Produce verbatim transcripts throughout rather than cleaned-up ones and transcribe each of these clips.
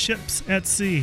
ships at sea.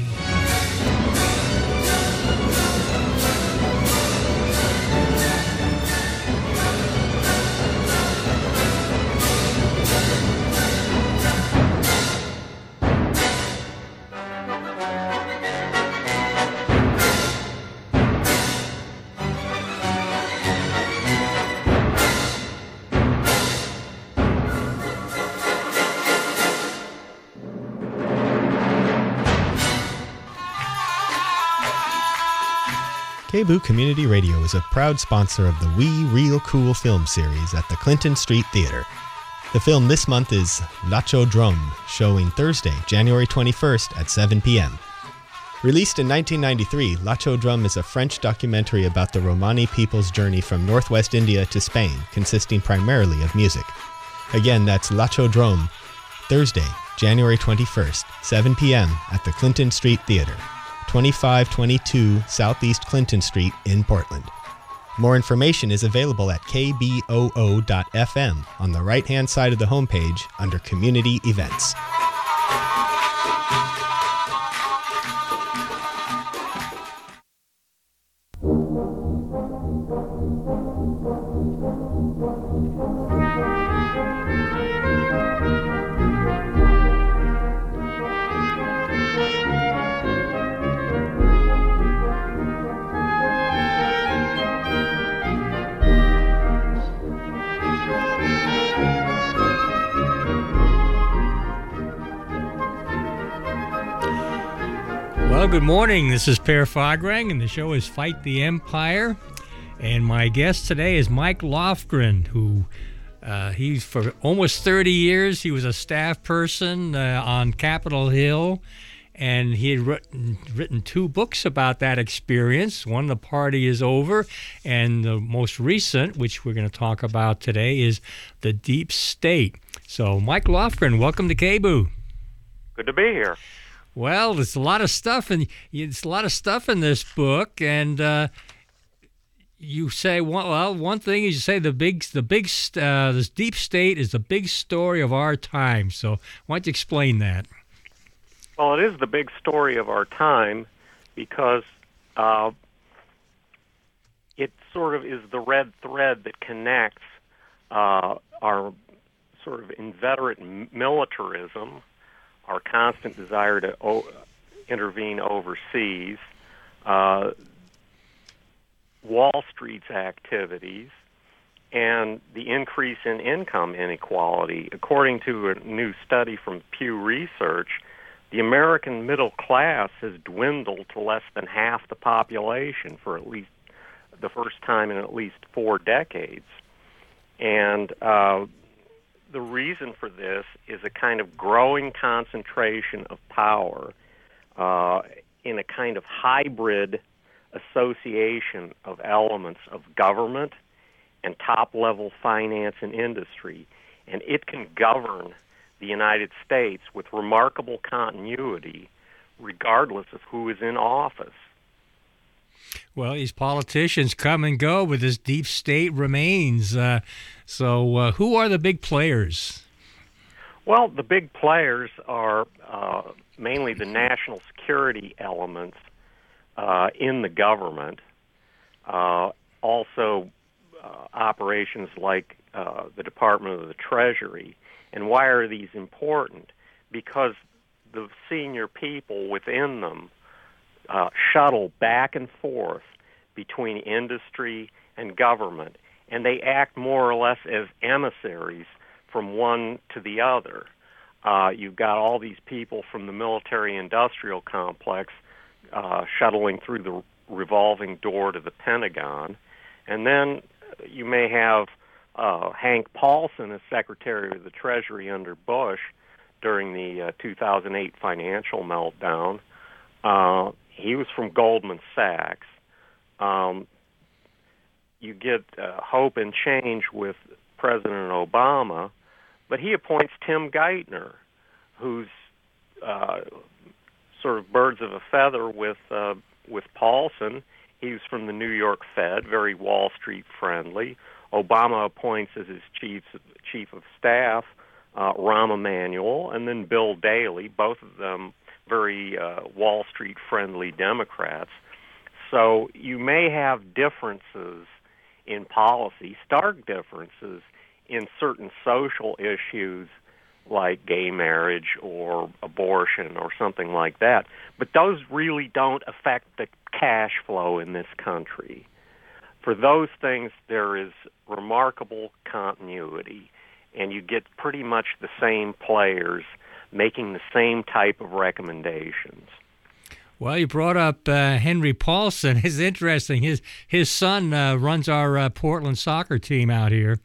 K B O O Community Radio is a proud sponsor of the We Real Cool film series at the Clinton Street Theater. The film this month is Lacho Drum, showing Thursday, January twenty-first at seven p.m. Released in nineteen ninety-three, Lacho Drum is a French documentary about the Romani people's journey from northwest India to Spain, consisting primarily of music. Again, that's Lacho Drum, Thursday, January twenty-first, seven p.m. at the Clinton Street Theater, twenty-five twenty-two Southeast Clinton Street in Portland. More information is available at k b o o dot f m on the right-hand side of the homepage under Community Events. Well, good morning. This is Per Fagrang, and the show is Fight the Empire. And my guest today is Mike Lofgren, who uh, he's for almost thirty years. He was a staff person uh, on Capitol Hill, and he had written, written two books about that experience. One, The Party is Over, and the most recent, which we're going to talk about today, is The Deep State. So, Mike Lofgren, welcome to K B O O. Good to be here. Well, there's a lot of stuff, and it's a lot of stuff in this book, and uh, you say, well, one thing is you say the big, the big, uh, this deep state is the big story of our time. So, why don't you explain that? Well, it is the big story of our time because uh, it sort of is the red thread that connects uh, our sort of inveterate militarism, our constant desire to o- intervene overseas, uh, Wall Street's activities, and the increase in income inequality. According to a new study from Pew Research, the American middle class has dwindled to less than half the population for at least the first time in at least four decades. And uh, the reason for this is a kind of growing concentration of power uh, in a kind of hybrid association of elements of government and top-level finance and industry. And it can govern the United States with remarkable continuity regardless of who is in office. Well, these politicians come and go, but this deep state remains. Uh, so uh, who are the big players? Well, the big players are uh, mainly the national security elements uh, in the government, uh, also uh, operations like uh, the Department of the Treasury. And why are these important? Because the senior people within them uh, shuttle back and forth between industry and government, and they act more or less as emissaries from one to the other. Uh, you've got all these people from the military-industrial complex uh, shuttling through the revolving door to the Pentagon, and then you may have uh, Hank Paulson as Secretary of the Treasury under Bush during the uh, two thousand eight financial meltdown. Uh, he was from Goldman Sachs. Um, you get uh, hope and change with President Obama, but he appoints Tim Geithner, who's uh, sort of birds of a feather with uh, with Paulson. He was from the New York Fed, very Wall Street friendly. Obama appoints as his chief chief of staff uh, Rahm Emanuel, and then Bill Daley, both of them very uh, Wall Street friendly Democrats. So you may have differences in policy, stark differences in certain social issues like gay marriage or abortion or something like that. But those really don't affect the cash flow in this country. For those things, there is remarkable continuity, and you get pretty much the same players making the same type of recommendations. Well, you brought up uh, Henry Paulson. It's interesting. His his son uh, runs our uh, Portland soccer team out here.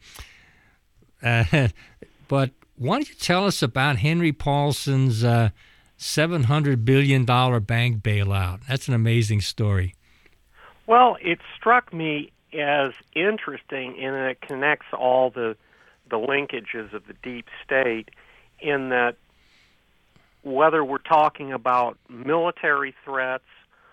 Uh, but why don't you tell us about Henry Paulson's uh, seven hundred billion dollars bank bailout? That's an amazing story. Well, it struck me as interesting in that it connects all the the linkages of the deep state, in that whether we're talking about military threats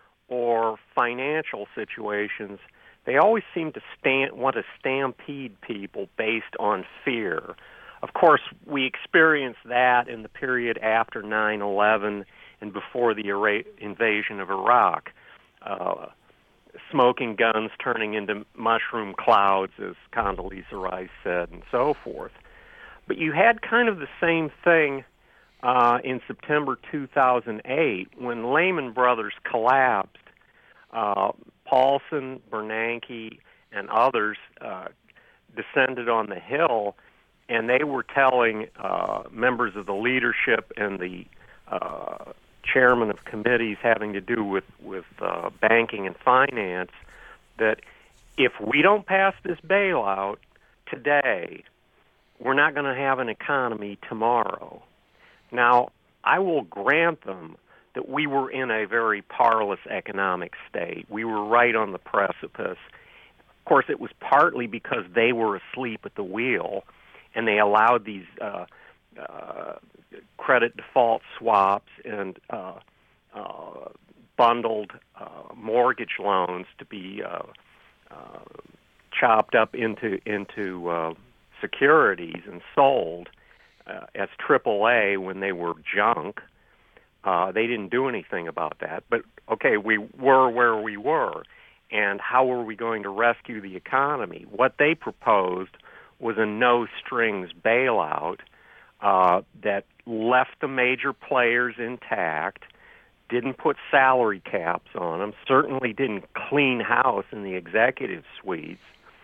or financial situations, they always seem to stand, want to stampede people based on fear. Of course, we experienced that in the period after nine eleven and before the Ira- invasion of Iraq. Uh, smoking guns turning into mushroom clouds, as Condoleezza Rice said, and so forth. But you had kind of the same thing uh, in September two thousand eight when Lehman Brothers collapsed. Uh, Paulson, Bernanke, and others uh, descended on the Hill, and they were telling uh, members of the leadership and the uh, chairman of committees having to do with, with uh, banking and finance that if we don't pass this bailout today, we're not going to have an economy tomorrow. Now, I will grant them that we were in a very parlous economic state. We were right on the precipice. Of course, it was partly because they were asleep at the wheel, and they allowed these uh, uh, credit default swaps and uh, uh, bundled uh, mortgage loans to be uh, uh, chopped up into into uh, securities and sold uh, as triple A when they were junk. Uh, they didn't do anything about that. But, okay, we were where we were. And how were we going to rescue the economy? What they proposed was a no-strings bailout uh, that left the major players intact, didn't put salary caps on them, certainly didn't clean house in the executive suites,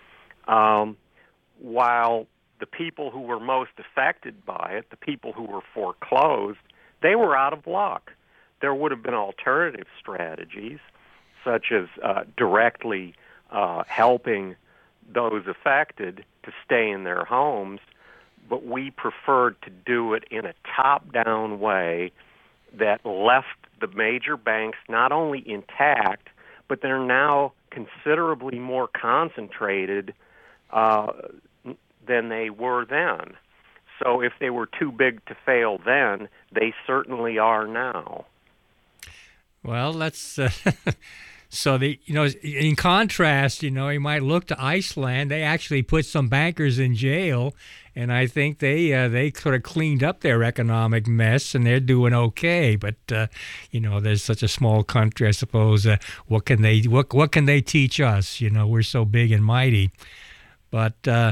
um, while the people who were most affected by it, the people who were foreclosed, they were out of luck. There would have been alternative strategies, such as uh, directly uh, helping those affected to stay in their homes, but we preferred to do it in a top-down way that left the major banks not only intact, but they're now considerably more concentrated uh, than they were then. So if they were too big to fail then, they certainly are now. Well, that's uh, so the you know in contrast, you know, you might look to Iceland. They actually put some bankers in jail, and I think they uh, they sort of cleaned up their economic mess, and they're doing okay. But uh, you know, there's such a small country, I suppose. Uh, what can they what what can they teach us? You know, we're so big and mighty. But uh,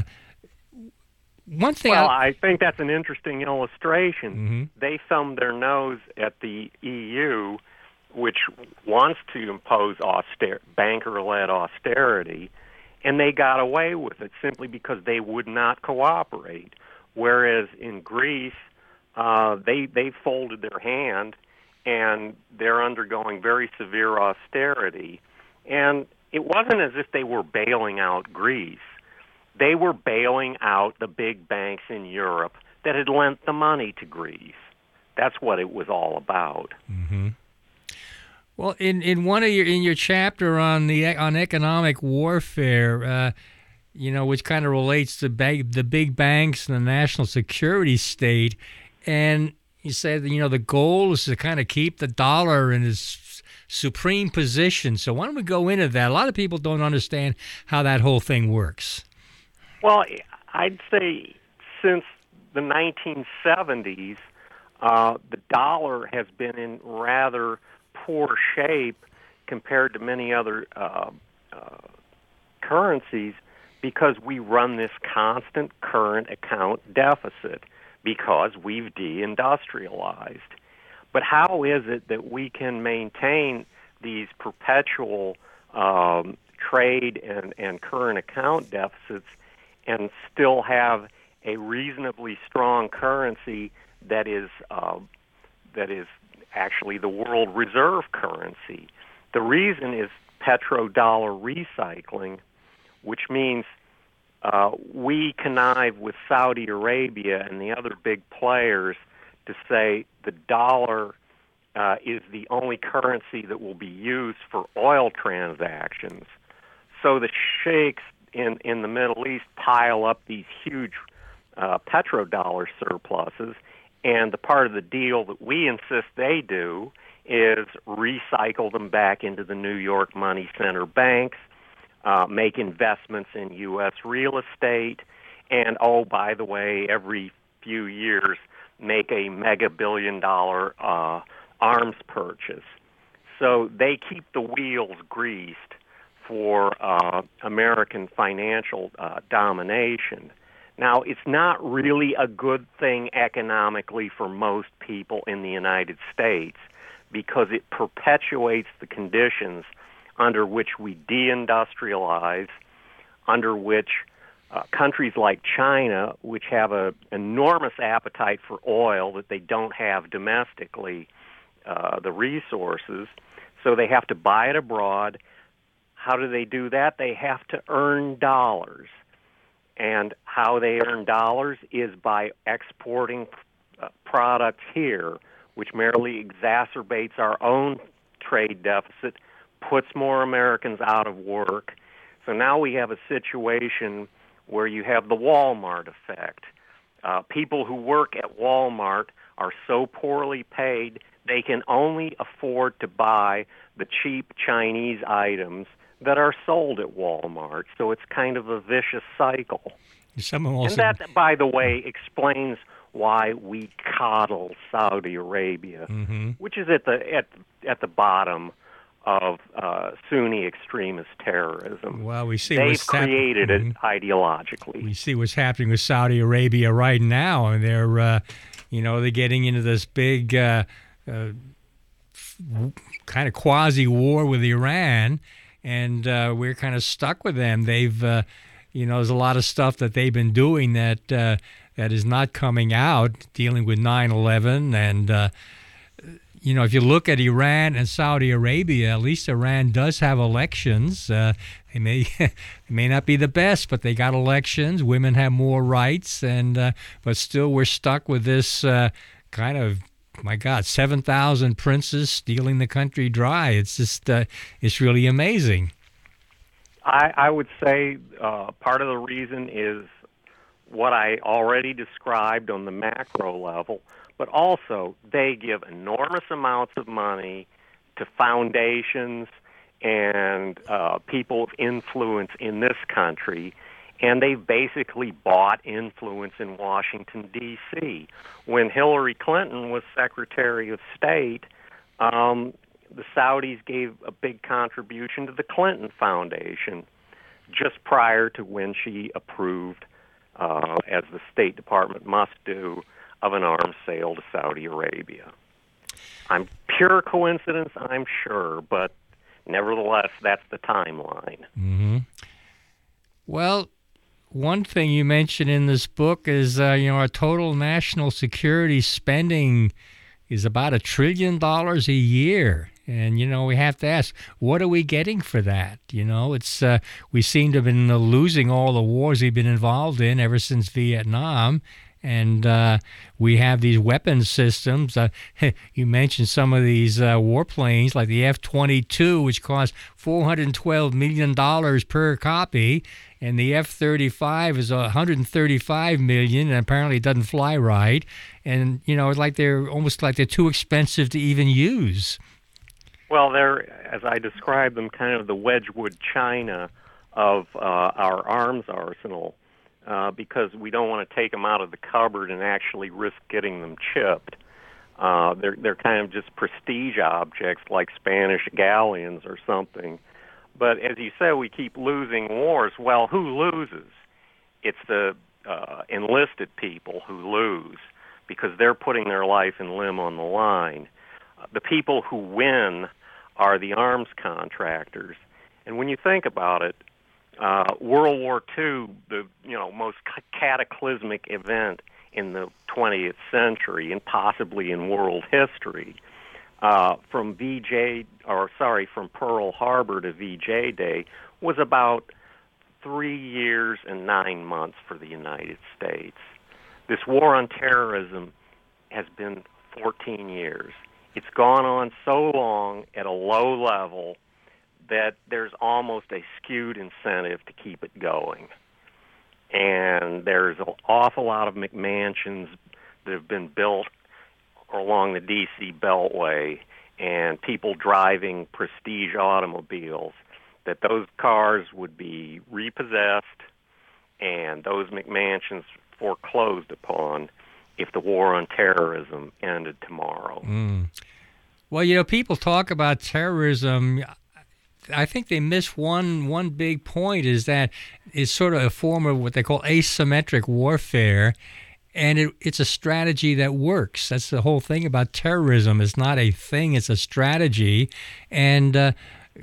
one thing. Well, I, I think that's an interesting illustration. Mm-hmm. They thumbed their nose at the E U, which wants to impose auster- banker-led austerity, and they got away with it simply because they would not cooperate. Whereas in Greece, uh, they they folded their hand, and they're undergoing very severe austerity. And it wasn't as if they were bailing out Greece. They were bailing out the big banks in Europe that had lent the money to Greece. That's what it was all about. Mm-hmm. Well, in, in one of your in your chapter on the on economic warfare, uh, you know, which kind of relates to big, the big banks and the national security state, and you said, you know, the goal is to kind of keep the dollar in its supreme position. So why don't we go into that? A lot of people don't understand how that whole thing works. Well, I'd say since the nineteen seventies, uh, the dollar has been in rather poor shape compared to many other uh, uh, currencies because we run this constant current account deficit because we've deindustrialized. But how is it that we can maintain these perpetual um, trade and, and current account deficits and still have a reasonably strong currency that is uh, that is actually the world reserve currency? The reason is petrodollar recycling, which means uh, we connive with Saudi Arabia and the other big players to say the dollar uh, is the only currency that will be used for oil transactions. So the sheikhs in, in the Middle East pile up these huge uh, petrodollar surpluses, and the part of the deal that we insist they do is recycle them back into the New York money center banks, uh, make investments in U S real estate, and, oh, by the way, every few years make a mega billion dollar uh, arms purchase. So they keep the wheels greased for uh, American financial uh, domination. Now, it's not really a good thing economically for most people in the United States because it perpetuates the conditions under which we deindustrialize, under which uh, countries like China, which have an enormous appetite for oil that they don't have domestically, uh, the resources, so they have to buy it abroad. How do they do that? They have to earn dollars. And how they earn dollars is by exporting uh, products here, which merely exacerbates our own trade deficit, puts more Americans out of work. So now we have a situation where you have the Walmart effect. Uh, people who work at Walmart are so poorly paid they can only afford to buy the cheap Chinese items that are sold at Walmart. So it's kind of a vicious cycle. Some also... And that, by the way, explains why we coddle Saudi Arabia, mm-hmm. which is at the at at the bottom of uh, Sunni extremist terrorism. Well, we see they've what's created hap- it ideologically. We see what's happening with Saudi Arabia right now, and they're, uh, you know, they're getting into this big uh, uh, kind of quasi war with Iran, and uh, we're kind of stuck with them. They've, uh, you know, there's a lot of stuff that they've been doing that uh, that is not coming out, dealing with nine eleven and. Uh, You know, if you look at Iran and Saudi Arabia, at least Iran does have elections. Uh, they may they may not be the best, but they got elections. Women have more rights, and uh, but still we're stuck with this uh, kind of, my God, seven thousand princes stealing the country dry. It's just, uh, it's really amazing. I, I would say uh, part of the reason is what I already described on the macro level. But also, they give enormous amounts of money to foundations and uh, people of influence in this country, and they've basically bought influence in Washington, D C When Hillary Clinton was Secretary of State, um, the Saudis gave a big contribution to the Clinton Foundation just prior to when she approved, uh, as the State Department must do, of an arms sale to Saudi Arabia. I'm pure coincidence, I'm sure, but nevertheless, that's the timeline. Mm-hmm. Well, one thing you mentioned in this book is, uh, you know, our total national security spending is about a trillion dollars a year. And, you know, we have to ask, what are we getting for that? You know, it's uh, we seem to have been uh, losing all the wars we've been involved in ever since Vietnam. And uh, we have these weapons systems. Uh, you mentioned some of these uh, warplanes, like the F twenty-two, which cost four hundred twelve million dollars per copy, and the F thirty-five is one hundred thirty-five million dollars, and apparently it doesn't fly right. And, you know, it's like they're almost like they're too expensive to even use. Well, they're, as I described them, kind of the Wedgwood China of uh, our arms arsenal. Uh, because we don't want to take them out of the cupboard and actually risk getting them chipped. Uh, they're they're kind of just prestige objects like Spanish galleons or something. But as you say, we keep losing wars. Well, who loses? It's the uh, enlisted people who lose because they're putting their life and limb on the line. Uh, the people who win are the arms contractors. And when you think about it, uh, World War Two, the you know most cataclysmic event in the twentieth century and possibly in world history, uh, from V J or sorry, from Pearl Harbor to V J Day was about three years and nine months for the United States. This war on terrorism has been fourteen years. It's gone on so long at a low level that there's almost a skewed incentive to keep it going. And there's an awful lot of McMansions that have been built along the D C Beltway and people driving prestige automobiles, that those cars would be repossessed and those McMansions foreclosed upon if the war on terrorism ended tomorrow. Mm. Well, you know, people talk about terrorism. I think they miss one one big point, is that it's sort of a form of what they call asymmetric warfare, and it, it's a strategy that works. That's the whole thing about terrorism. It's not a thing, it's a strategy. And, uh,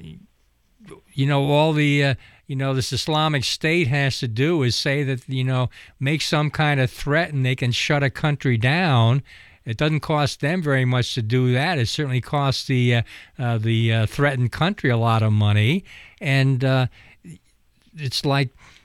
you know, all the, uh, you know, this Islamic State has to do is say that, you know, make some kind of threat and they can shut a country down. It doesn't cost them very much to do that. It certainly costs the uh, uh, the uh, threatened country a lot of money. And uh, it's like,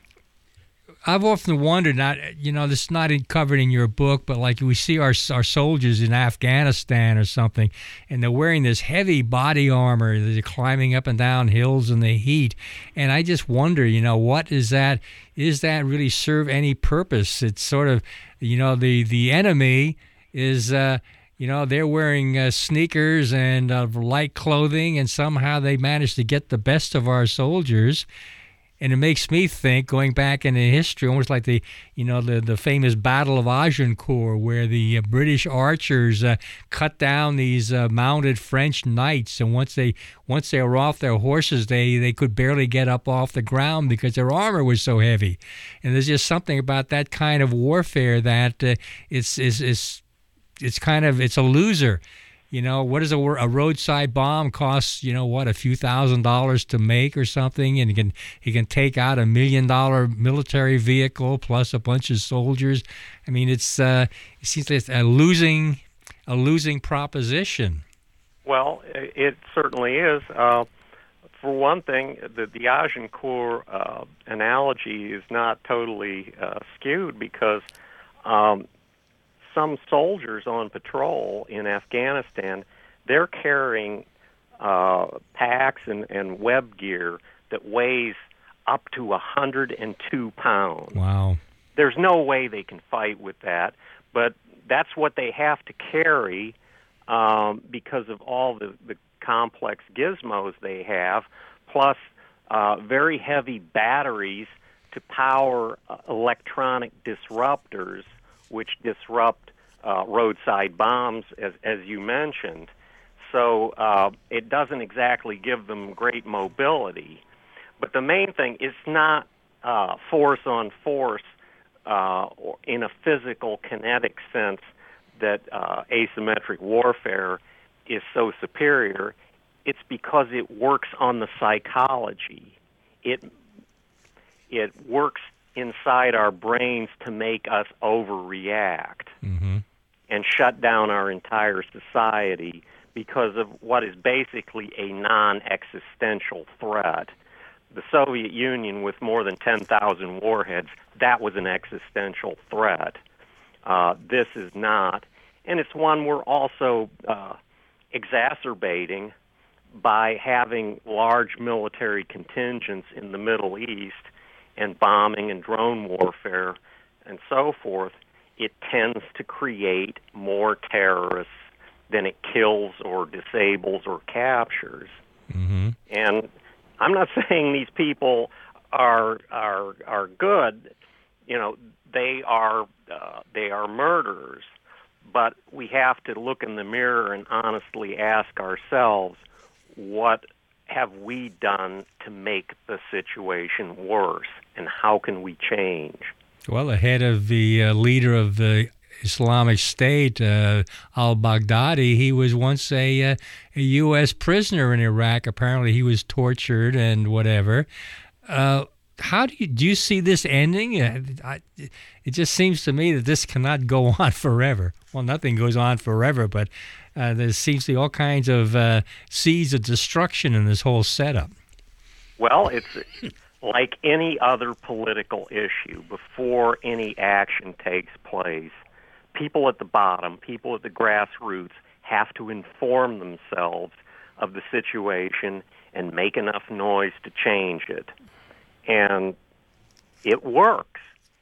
I've often wondered, not you know, this is not in, covered in your book, but like we see our our soldiers in Afghanistan or something, and they're wearing this heavy body armor. They're climbing up and down hills in the heat, and I just wonder, you know, what is that? Is that really serve any purpose? It's sort of, you know, the the enemy is, uh, you know, they're wearing uh, sneakers and uh, light clothing, and somehow they manage to get the best of our soldiers. And it makes me think, going back into history, almost like the, you know, the, the famous Battle of Agincourt, where the uh, British archers uh, cut down these uh, mounted French knights, and once they once they were off their horses, they, they could barely get up off the ground because their armor was so heavy. And there's just something about that kind of warfare that uh, it's is is it's kind of it's a loser. You know, what does a, a roadside bomb cost, you know, what, a few thousand dollars to make or something? And he can, he can take out a million-dollar military vehicle plus a bunch of soldiers. I mean, it's uh, it seems like it's a losing, a losing proposition. Well, it certainly is. Uh, for one thing, the, the Agincourt uh, analogy is not totally uh, skewed because um, some soldiers on patrol in Afghanistan, they're carrying uh, packs and, and web gear that weighs up to one hundred two pounds. Wow. There's no way they can fight with that, but that's what they have to carry um, because of all the, the complex gizmos they have, plus uh, very heavy batteries to power uh, electronic disruptors, which disrupt uh, roadside bombs, as, as you mentioned. So uh, it doesn't exactly give them great mobility. But the main thing is not uh, force on force uh, or in a physical, kinetic sense that uh, asymmetric warfare is so superior. It's because it works on the psychology. It it works inside our brains to make us overreact mm-hmm. and shut down our entire society because of what is basically a non-existential threat. The Soviet Union, with more than ten thousand warheads, that was an existential threat. Uh, this is not. And it's one we're also uh, exacerbating by having large military contingents in the Middle East and bombing and drone warfare and so forth. It tends to create more terrorists than it kills or disables or captures. Mm-hmm. And I'm not saying these people are are are good. You know, they are uh, they are murderers. but we have to look in the mirror and honestly ask ourselves, what have we done to make the situation worse, and how can we change? Well, the head of the uh, leader of the Islamic State, uh, al-Baghdadi, he was once a, uh, a U S prisoner in Iraq. Apparently he was tortured and whatever. Uh, how do you, do you see this ending? Uh, I, it just seems to me that this cannot go on forever. Well, nothing goes on forever, but uh, there seems to be all kinds of uh, seeds of destruction in this whole setup. Well, it's like any other political issue. Before any action takes place, people at the bottom, people at the grassroots, have to inform themselves of the situation and make enough noise to change it. And it works,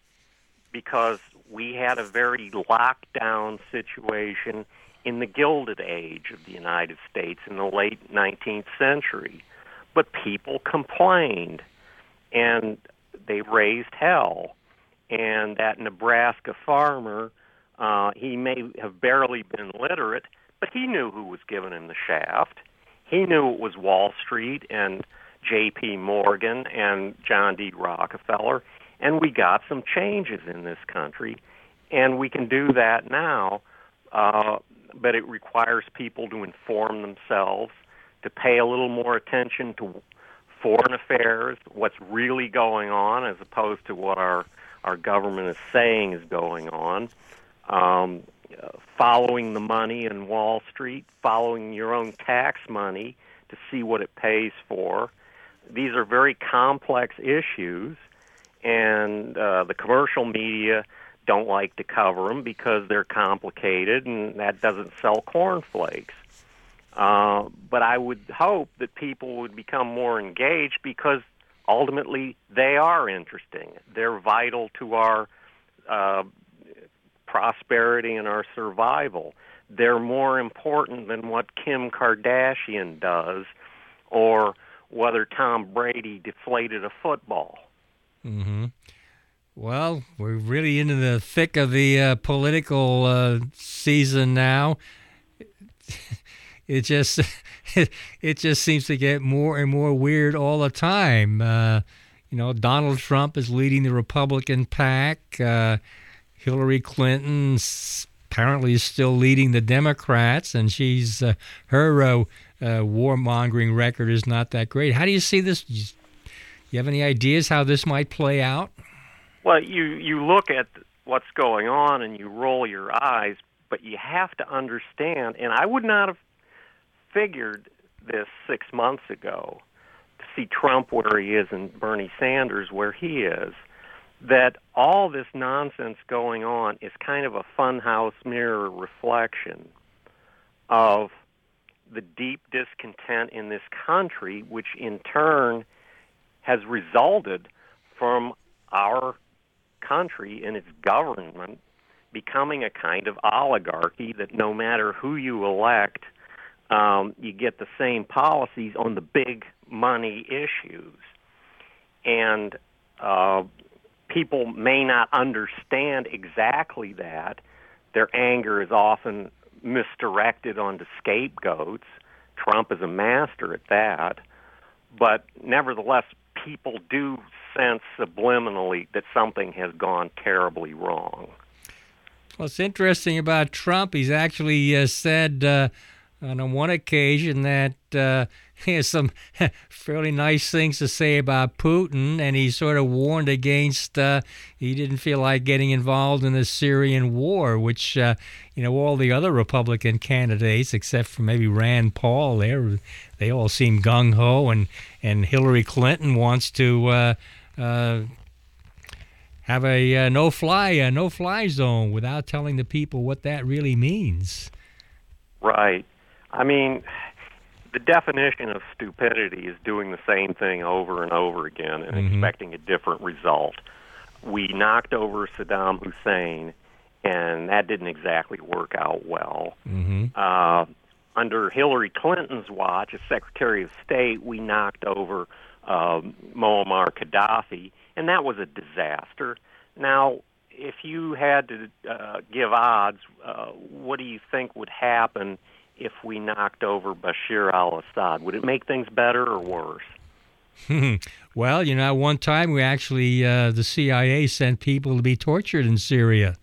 because we had a very locked-down situation in the Gilded Age of the United States in the late nineteenth century. But people complained, and they raised hell. And that Nebraska farmer, uh, he may have barely been literate, but he knew who was giving him the shaft. He knew it was Wall Street and J P Morgan and John D. Rockefeller, and we got some changes in this country, and we can do that now, uh, but it requires people to inform themselves, to pay a little more attention to foreign affairs, what's really going on, as opposed to what our, our government is saying is going on, um, uh, following the money in Wall Street, following your own tax money to see what it pays for. These are very complex issues, and uh, the commercial media don't like to cover them because they're complicated, and that doesn't sell cornflakes. Uh, but I would hope that people would become more engaged, because ultimately they are interesting. They're vital to our uh, prosperity and our survival. They're more important than what Kim Kardashian does, or whether Tom Brady deflated a football. Mm-hmm. Well, we're really into the thick of the uh, political uh, season now. It just it, it just seems to get more and more weird all the time. Uh, you know, Donald Trump is leading the Republican pack. Uh, Hillary Clinton apparently is still leading the Democrats, and she's uh, her uh, uh, warmongering record is not that great. How do you see this? You have any ideas how this might play out? Well, you, you look at what's going on and you roll your eyes, but you have to understand, and I would not have figured this six months ago, to see Trump where he is and Bernie Sanders where he is, that all this nonsense going on is kind of a funhouse mirror reflection of the deep discontent in this country, which in turn has resulted from our country and its government becoming a kind of oligarchy that no matter who you elect, um, you get the same policies on the big money issues. And uh, people may not understand exactly that. Their anger is often misdirected onto scapegoats. Trump is a master at that. But nevertheless, people do sense subliminally that something has gone terribly wrong. Well, it's interesting about Trump. He's actually uh, said uh, on one occasion that uh, he has some fairly nice things to say about Putin, and he sort of warned against, uh, he didn't feel like getting involved in the Syrian war, which, uh, you know, all the other Republican candidates, except for maybe Rand Paul, they they all seem gung-ho, and, and Hillary Clinton wants to uh, uh, have a uh, no-fly a no-fly zone without telling the people what that really means. Right. I mean, the definition of stupidity is doing the same thing over and over again and mm-hmm. expecting a different result. We knocked over Saddam Hussein, and that didn't exactly work out well. Mm-hmm. Uh, under Hillary Clinton's watch as Secretary of State, we knocked over uh, Muammar Gaddafi, and that was a disaster. Now, if you had to uh, give odds, uh, what do you think would happen if we knocked over Bashir al-Assad? Would it make things better or worse? Well, you know, at one time we actually, uh, the C I A sent people to be tortured in Syria.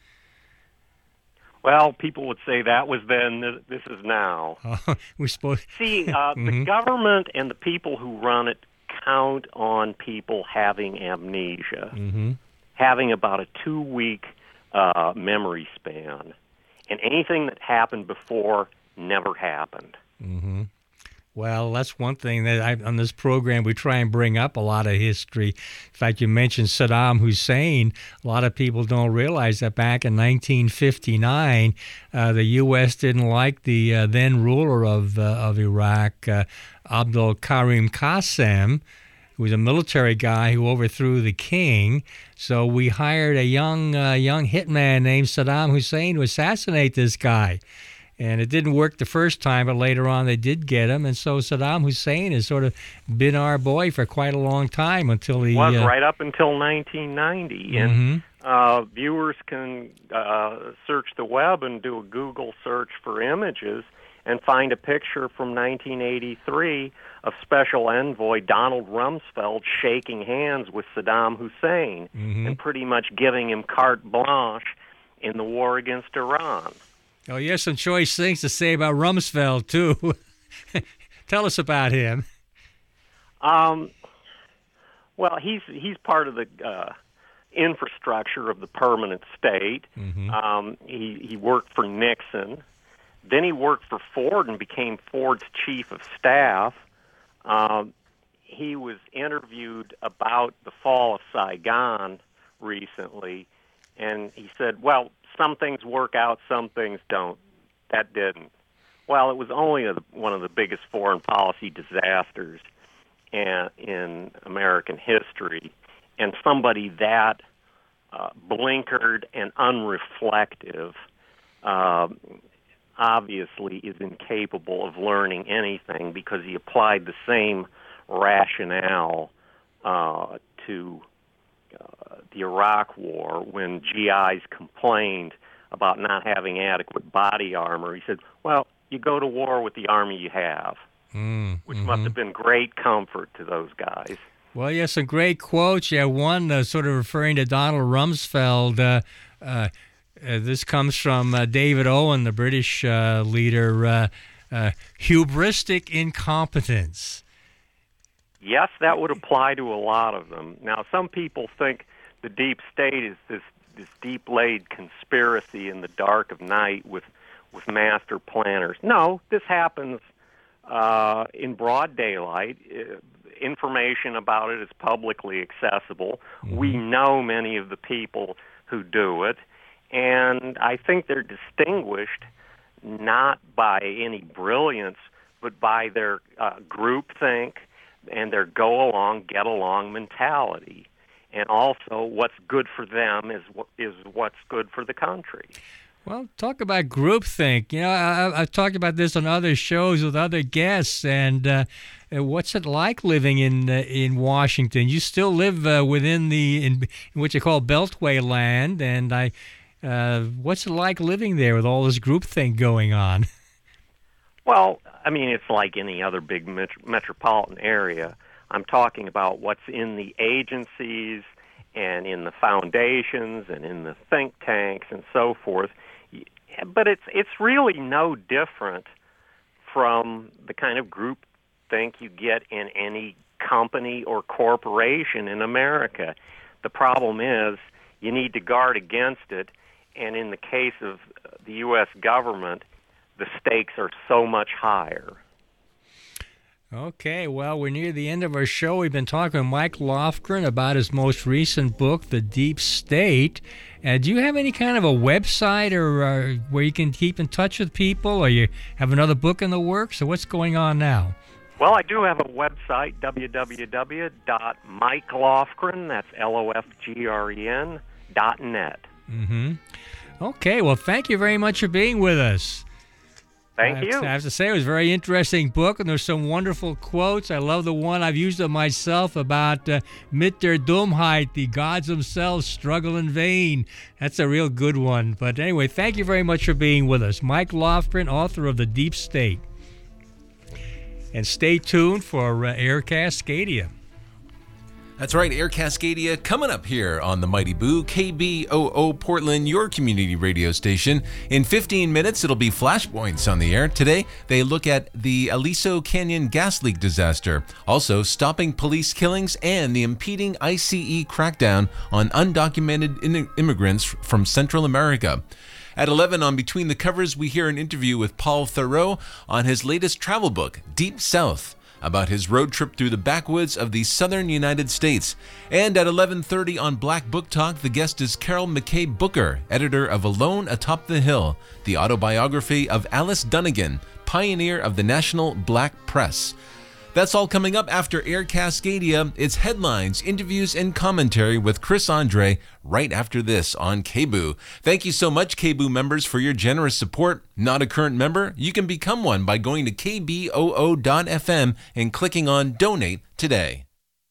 Well, people would say that was then, this, this is now. Uh, we're supposed. See, uh, mm-hmm. the government and the people who run it count on people having amnesia, mm-hmm. having about a two-week uh, memory span, and anything that happened before never happened. Mm-hmm. Well, that's one thing that I, on this program we try and bring up a lot of history. In fact, you mentioned Saddam Hussein. A lot of people don't realize that back in nineteen fifty-nine, uh, the U S didn't like the uh, then ruler of uh, of Iraq, uh, Abdul Karim Qasem, who was a military guy who overthrew the king. So we hired a young uh, young hitman named Saddam Hussein to assassinate this guy. And it didn't work the first time, but later on they did get him. And so Saddam Hussein has sort of been our boy for quite a long time until he... was uh, right up until nineteen ninety. Mm-hmm. And uh, viewers can uh, search the web and do a Google search for images and find a picture from nineteen eighty-three of Special Envoy Donald Rumsfeld shaking hands with Saddam Hussein mm-hmm. and pretty much giving him carte blanche in the war against Iran. Oh, you have some choice things to say about Rumsfeld, too. Tell us about him. Um, well, he's he's part of the uh, infrastructure of the permanent state. Mm-hmm. Um, he, he worked for Nixon. Then he worked for Ford and became Ford's chief of staff. Um, he was interviewed about the fall of Saigon recently, and he said, well, some things work out, some things don't. That didn't. Well, it was only a, one of the biggest foreign policy disasters in, in American history, and somebody that uh, blinkered and unreflective uh, obviously is incapable of learning anything because he applied the same rationale uh, to uh, the Iraq War when G Is complained about not having adequate body armor. He said, well, you go to war with the army you have, mm, which mm-hmm. must have been great comfort to those guys. Well, you have some great quotes. You have one uh, sort of referring to Donald Rumsfeld. Uh, uh, uh, this comes from uh, David Owen, the British uh, leader. Uh, uh, hubristic incompetence. Yes, that would apply to a lot of them. Now, some people think the deep state is this, this deep-laid conspiracy in the dark of night with, with master planners. No, this happens uh, in broad daylight. Uh, information about it is publicly accessible. Mm-hmm. We know many of the people who do it, and I think they're distinguished not by any brilliance, but by their uh, groupthink and their go-along, get-along mentality. And also, what's good for them is is what's good for the country. Well, talk about groupthink. You know, I, I've talked about this on other shows with other guests, and uh, what's it like living in uh, in Washington? You still live uh, within the in, in what you call Beltway land, and I. Uh, what's it like living there with all this groupthink going on? Well, I mean, it's like any other big met- metropolitan area. I'm talking about what's in the agencies and in the foundations and in the think tanks and so forth. But it's it's really no different from the kind of groupthink you get in any company or corporation in America. The problem is you need to guard against it. And in the case of the U S government, the stakes are so much higher. Okay, well, we're near the end of our show. We've been talking with Mike Lofgren about his most recent book, The Deep State. Uh, do you have any kind of a website or uh, where you can keep in touch with people, or you have another book in the works, or what's going on now? Well, I do have a website, w w w dot mike lofgren, that's L O F G R E N, dot net. Mm-hmm. Okay, well, thank you very much for being with us. Thank I have, you. to, I have to say, it was a very interesting book, and there's some wonderful quotes. I love the one, I've used it myself, about uh, mit der Dummheit, the gods themselves struggle in vain. That's a real good one. But anyway, thank you very much for being with us. Mike Lofgren, author of The Deep State. And stay tuned for uh, Air Cascadia. That's right, Air Cascadia coming up here on the Mighty Boo, K B O O Portland, your community radio station. In fifteen minutes, it'll be Flashpoints on the air. Today, they look at the Aliso Canyon gas leak disaster, also stopping police killings and the impeding I C E crackdown on undocumented in- immigrants from Central America. At eleven on Between the Covers, we hear an interview with Paul Theroux on his latest travel book, Deep South, about his road trip through the backwoods of the southern United States. And at eleven thirty on Black Book Talk, the guest is Carol McKay Booker, editor of Alone Atop the Hill, the autobiography of Alice Dunnigan, pioneer of the National Black Press. That's all coming up after Air Cascadia. It's headlines, interviews, and commentary with Chris Andre right after this on K B O O. Thank you so much, K B O O members, for your generous support. Not a current member? You can become one by going to K B O O dot F M and clicking on Donate today.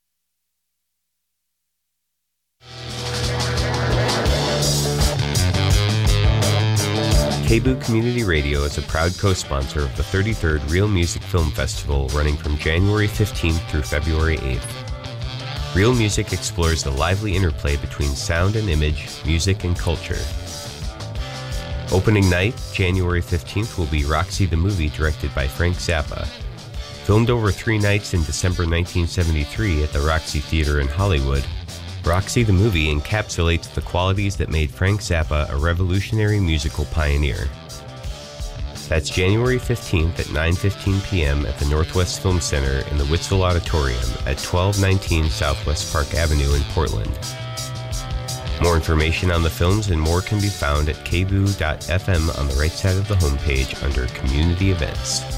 K B O O Community Radio is a proud co-sponsor of the thirty-third Real Music Film Festival, running from January fifteenth through February eighth. Real Music explores the lively interplay between sound and image, music and culture. Opening night, January fifteenth, will be Roxy the Movie, directed by Frank Zappa. Filmed over three nights in December nineteen seventy-three at the Roxy Theater in Hollywood, Roxy the Movie encapsulates the qualities that made Frank Zappa a revolutionary musical pioneer. That's January fifteenth at nine fifteen p.m. at the Northwest Film Center in the Witzel Auditorium at twelve nineteen Southwest Park Avenue in Portland. More information on the films and more can be found at K B O O dot F M on the right side of the homepage under Community Events.